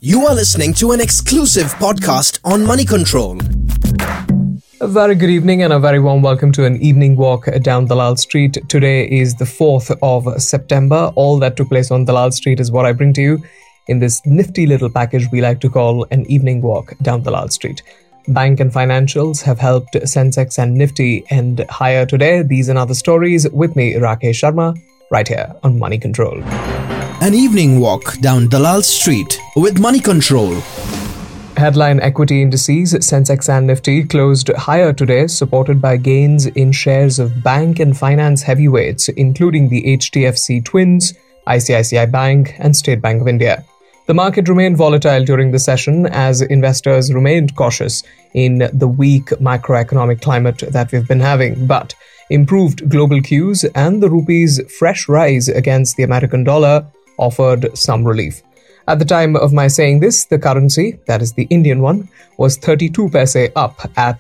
You are listening to an exclusive podcast on Money Control. A very good evening and a very warm welcome to an evening walk down Dalal Street. Today is the 4th of September. All that took place on Dalal Street is what I bring to you in this nifty little package we like to call an evening walk down Dalal Street. Bank and financials have helped Sensex and Nifty end higher today. These and other stories with me, Rakesh Sharma, right here on Money Control. An evening walk down Dalal Street with Money Control. Headline equity indices, Sensex and Nifty, closed higher today, supported by gains in shares of bank and finance heavyweights, including the HDFC Twins, ICICI Bank, and State Bank of India. The market remained volatile during the session as investors remained cautious in the weak macroeconomic climate that we've been having, but improved global cues and the rupee's fresh rise against the American dollar offered some relief. At the time of my saying this, the currency, that is the Indian one, was 32 paise up at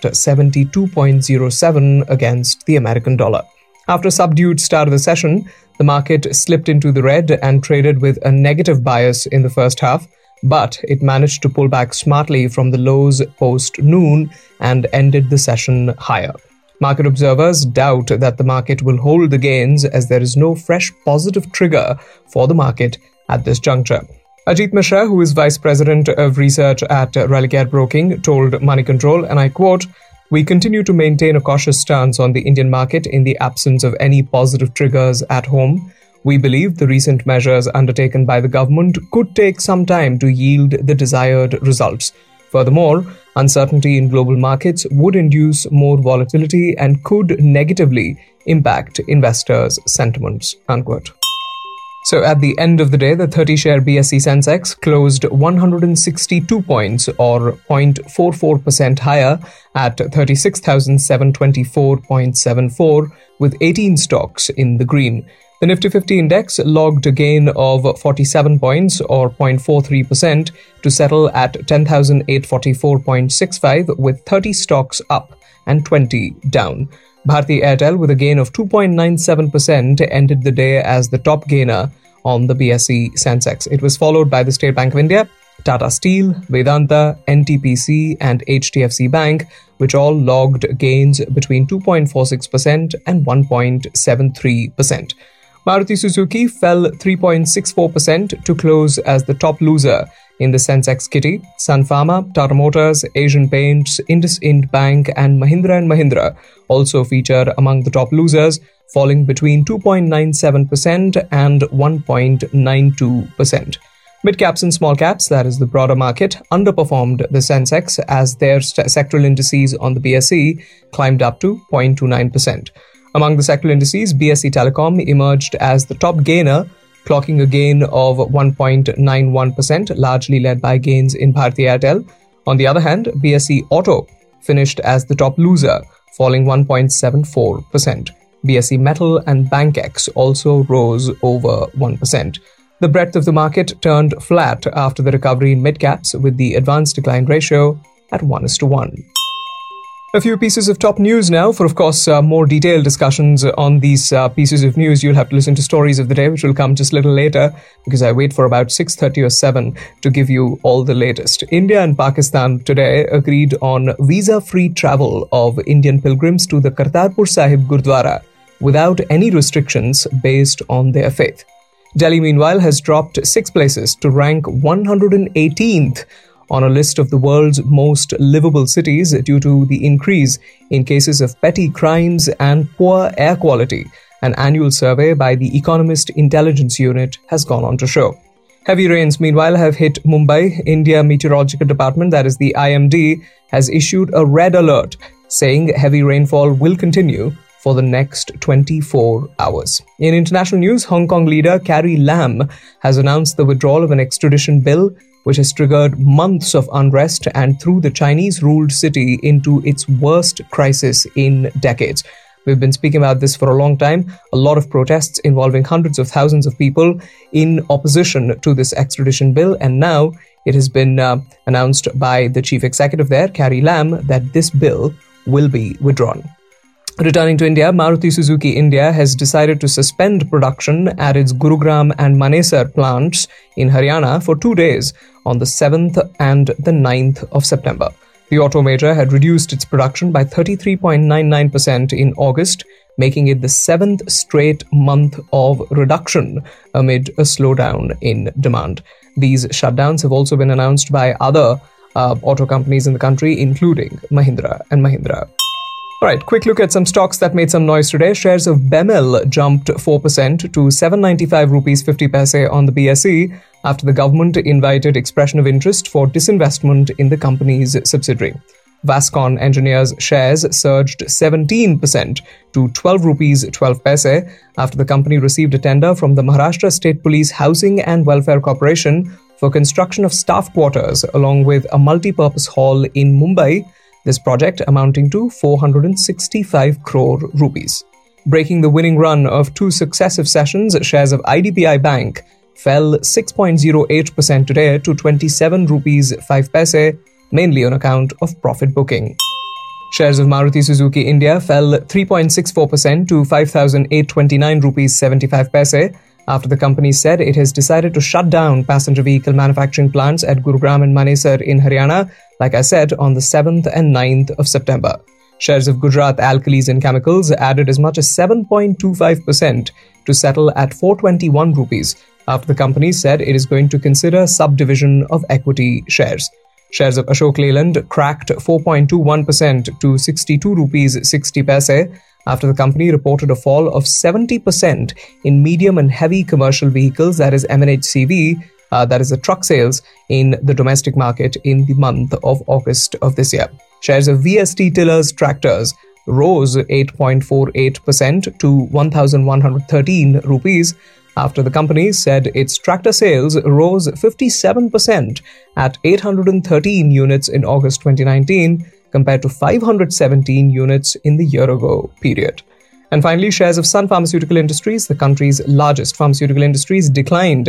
72.07 against the American dollar. After a subdued start of the session, the market slipped into the red and traded with a negative bias in the first half, but it managed to pull back smartly from the lows post-noon and ended the session higher. Market observers doubt that the market will hold the gains as there is no fresh positive trigger for the market at this juncture. Ajit Mishra, who is Vice President of Research at Relicare Broking, told Money Control, and I quote, "We continue to maintain a cautious stance on the Indian market in the absence of any positive triggers at home. We believe the recent measures undertaken by the government could take some time to yield the desired results. Furthermore, uncertainty in global markets would induce more volatility and could negatively impact investors' sentiments." Unquote. So at the end of the day, the 30-share BSE Sensex closed 162 points or 0.44% higher at 36,724.74 with 18 stocks in the green. The Nifty 50 index logged a gain of 47 points or 0.43% to settle at 10,844.65 with 30 stocks up and 20 down. Bharti Airtel, with a gain of 2.97%, ended the day as the top gainer on the BSE Sensex. It was followed by the State Bank of India, Tata Steel, Vedanta, NTPC and HDFC Bank, which all logged gains between 2.46% and 1.73%. Maruti Suzuki fell 3.64% to close as the top loser in the Sensex kitty. Sun Pharma, Tata Motors, Asian Paints, IndusInd Bank and Mahindra also featured among the top losers, falling between 2.97% and 1.92%. Mid-caps and small caps, that is the broader market, underperformed the Sensex as their sectoral indices on the BSE climbed up to 0.29%. Among the sectoral indices, BSE Telecom emerged as the top gainer, clocking a gain of 1.91%, largely led by gains in Bharti Airtel. On the other hand, BSE Auto finished as the top loser, falling 1.74%. BSE Metal and BankX also rose over 1%. The breadth of the market turned flat after the recovery in mid-caps, with the advanced decline ratio at 1:1. A few pieces of top news now. For, of course, more detailed discussions on these pieces of news, you'll have to listen to Stories of the Day, which will come just a little later, because I wait for about 6:30 or 7 to give you all the latest. India and Pakistan today agreed on visa-free travel of Indian pilgrims to the Kartarpur Sahib Gurdwara without any restrictions based on their faith. Delhi, meanwhile, has dropped 6 places to rank 118th on a list of the world's most livable cities due to the increase in cases of petty crimes and poor air quality, an annual survey by the Economist Intelligence Unit has gone on to show. Heavy rains, meanwhile, have hit Mumbai. India Meteorological Department, that is the IMD, has issued a red alert saying heavy rainfall will continue for the next 24 hours. In international news, Hong Kong leader Carrie Lam has announced the withdrawal of an extradition bill which has triggered months of unrest and threw the Chinese-ruled city into its worst crisis in decades. We've been speaking about this for a long time. A lot of protests involving hundreds of thousands of people in opposition to this extradition bill, and now it has been announced by the chief executive there, Carrie Lam, that this bill will be withdrawn. Returning to India, Maruti Suzuki India has decided to suspend production at its Gurugram and Manesar plants in Haryana for 2 days on the 7th and the 9th of September. The auto major had reduced its production by 33.99% in August, making it the 7th straight month of reduction amid a slowdown in demand. These shutdowns have also been announced by other auto companies in the country, including Mahindra & Mahindra. Alright, quick look at some stocks that made some noise today. Shares of Bemel jumped 4% to 795 rupees 50 paise on the BSE after the government invited expression of interest for disinvestment in the company's subsidiary. Vascon Engineers shares surged 17% to 12 rupees 12 paise after the company received a tender from the Maharashtra State Police Housing and Welfare Corporation for construction of staff quarters along with a multi-purpose hall in Mumbai. This project amounting to 465 crore rupees. Breaking the winning run of 2 successive sessions, shares of IDBI Bank fell 6.08% today to 27 rupees 5 paise, mainly on account of profit booking. Shares of Maruti Suzuki India fell 3.64% to 5,829 rupees 75 paise after the company said it has decided to shut down passenger vehicle manufacturing plants at Gurugram and Manesar in Haryana, like I said, on the 7th and 9th of September. Shares of Gujarat Alkalis and Chemicals added as much as 7.25% to settle at 421 rupees after the company said it is going to consider subdivision of equity shares. Shares of Ashok Leyland cracked 4.21% to 62 rupees 60 paise after the company reported a fall of 70% in medium and heavy commercial vehicles, that is MNHCV, that is the truck sales in the domestic market in the month of August of this year. Shares of VST Tillers Tractors rose 8.48% to 1,113 rupees after the company said its tractor sales rose 57% at 813 units in August 2019 compared to 517 units in the year-ago period. And finally, shares of Sun Pharmaceutical Industries, the country's largest pharmaceutical industries, declined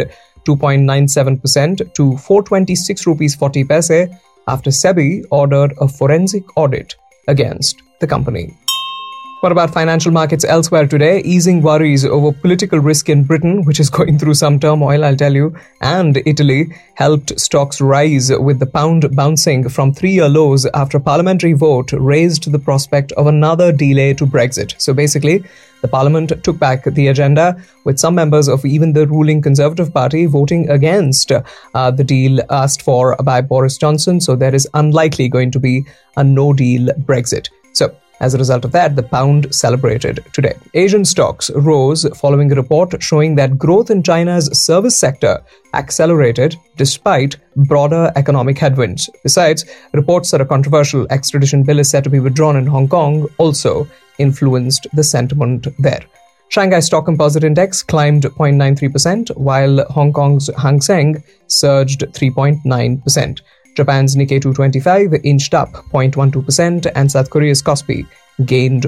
2.97% to 426 rupees 40 paise after SEBI ordered a forensic audit against the company. What about financial markets elsewhere today? Easing worries over political risk in Britain, which is going through some turmoil, I'll tell you, and Italy helped stocks rise with the pound bouncing from 3-year lows after a parliamentary vote raised the prospect of another delay to Brexit. So basically, the parliament took back the agenda, with some members of even the ruling Conservative Party voting against the deal asked for by Boris Johnson. So there is unlikely going to be a no-deal Brexit. So as a result of that, the pound celebrated today. Asian stocks rose following a report showing that growth in China's service sector accelerated despite broader economic headwinds. Besides, reports that a controversial extradition bill is set to be withdrawn in Hong Kong also influenced the sentiment there. Shanghai Stock Composite Index climbed 0.93%, while Hong Kong's Hang Seng surged 3.9%. Japan's Nikkei 225 inched up 0.12% and South Korea's Kospi gained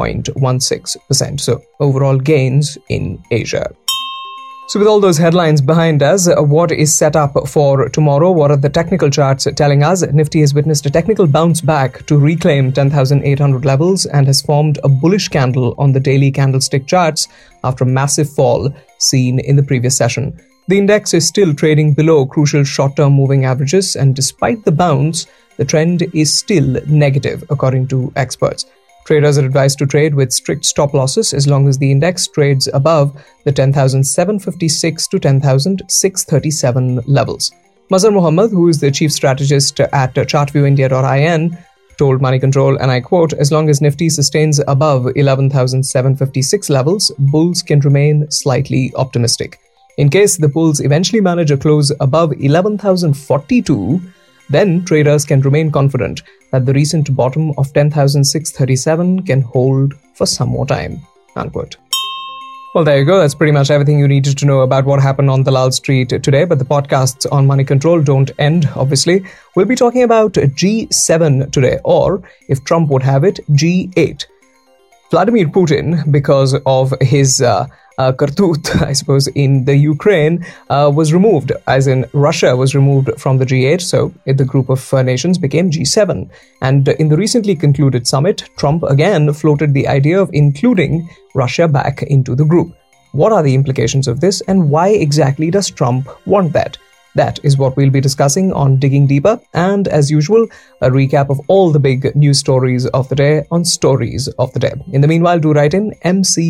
1.16%. So overall gains in Asia. So with all those headlines behind us, what is set up for tomorrow? What are the technical charts telling us? Nifty has witnessed a technical bounce back to reclaim 10,800 levels and has formed a bullish candle on the daily candlestick charts after a massive fall seen in the previous session. The index is still trading below crucial short-term moving averages, and despite the bounce, the trend is still negative, according to experts. Traders are advised to trade with strict stop losses as long as the index trades above the 10,756 to 10,637 levels. Mazhar Mohammad, who is the chief strategist at chartviewindia.in, told Money Control, and I quote, "As long as Nifty sustains above 11,756 levels, bulls can remain slightly optimistic. In case the bulls eventually manage a close above 11,042, then traders can remain confident that the recent bottom of 10,637 can hold for some more time." Unquote. Well, there you go. That's pretty much everything you needed to know about what happened on Dalal Street today. But the podcasts on Money Control don't end, obviously. We'll be talking about G7 today, or if Trump would have it, G8. Vladimir Putin, because of his kartoot, I suppose, in the Ukraine, was removed, as in Russia was removed from the G8, so the group of nations became G7. And in the recently concluded summit, Trump again floated the idea of including Russia back into the group. What are the implications of this, and why exactly does Trump want that? That is what we'll be discussing on Digging Deeper, and as usual, a recap of all the big news stories of the day on Stories of the Day. In the meanwhile, do write in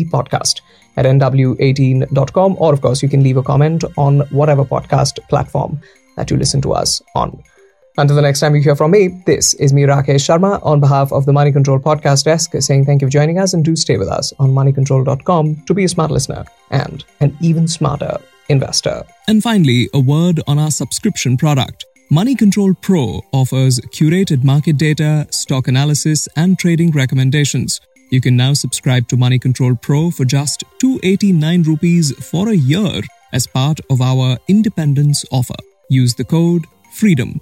mcpodcast@nw18.com, or of course, you can leave a comment on whatever podcast platform that you listen to us on. Until the next time you hear from me, this is me, Rakesh Sharma, on behalf of the Money Control Podcast Desk, saying thank you for joining us, and do stay with us on moneycontrol.com to be a smart listener and an even smarter investor. And finally, a word on our subscription product. Money Control Pro offers curated market data, stock analysis, and trading recommendations. You can now subscribe to Money Control Pro for just 289 rupees for a year as part of our independence offer. Use the code FREEDOM,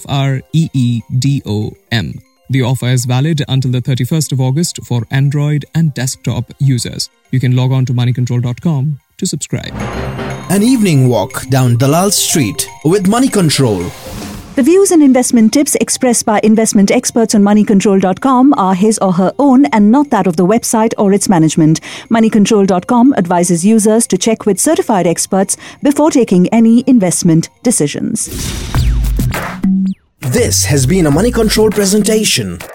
FREEDOM. The offer is valid until the 31st of August for Android and desktop users. You can log on to moneycontrol.com to subscribe. An evening walk down Dalal Street with Money Control. The views and investment tips expressed by investment experts on moneycontrol.com are his or her own and not that of the website or its management. Moneycontrol.com advises users to check with certified experts before taking any investment decisions. This has been a Money Control presentation.